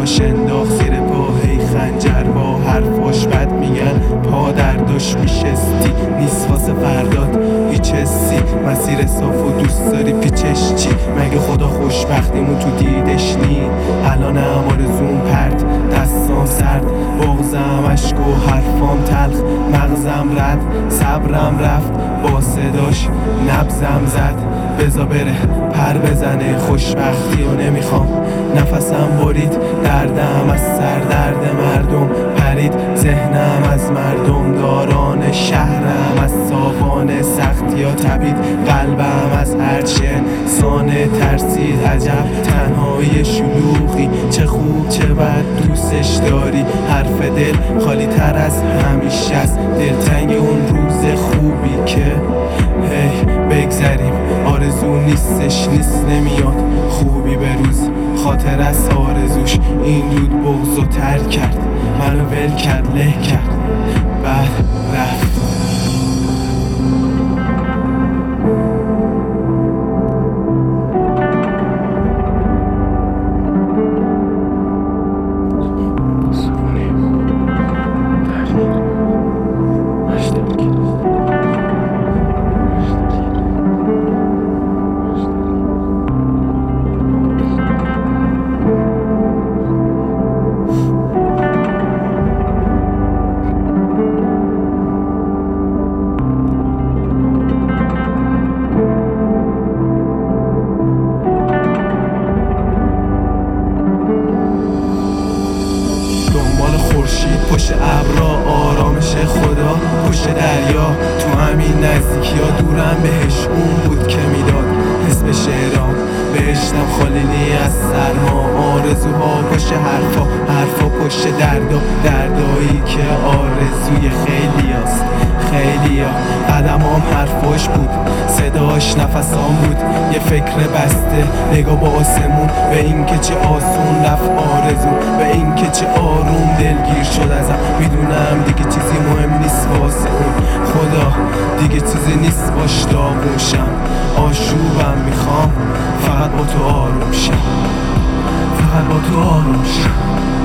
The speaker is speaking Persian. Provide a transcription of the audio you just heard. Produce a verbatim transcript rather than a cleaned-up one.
دستاش انداخت زیر پا، هی خنجر با حرفاش بد میگن، پا درداش میشستی نیست واسه فرداد هیچ حسی، مسیر صاف و دوست داری پیچش چی؟ مگه خدا خوشبختیمون تو دیدش نی؟ الان هم آرزوم پرت، دستام سرد، بغزم عشق و حرفام تلخ، مغزم رد، صبرم رفت، با صداش نبزم زد، بزا بره پر بزنه، خوشبختی و نمیخوام، نفسم برید، دردم از سر درد مردم پرید، ذهنم از مردم داران شهرم از ساوان سختی ها تبید، قلبم از هرچه انسان ترسید، عجب تنهایی شلوغی، چه خوب چه بد دوستش داری، حرف دل خالی تر از همیشه است، دلتنگ اون روز خوبی که هی بگذریم، آرزو نیستش نیست نمیاد خوبی به روز، خاطر از آرزوش این دود بغضو ترک کرد، منو ول کرد له کرد بعد رفت. خورشید پشت ابرا، آرامش خدا پشت دریا، تو همین نزدیکی ها دورم بهش اون بود که میداد حس به شعرام، بهشتم خالی نی از سرما، آرزوها پشت حرفا، حرفا پشت دردا، دردایی که آرزوی خیلی هست خیلی ها، قدمام حرفاش بود، صداش نفسام بود، یه فکر بسته، نگاه با آسمون، به این که چه آسون رفت آرزو، به این که چه آروم دلگیر شد ازم، میدونم دیگه چیزی مهم نیست واسه اون، خدا دیگه چیزی نیست باش داغوشم، آشوبم میخوام، فقط با تو آروم شم، فقط با تو آروم شم.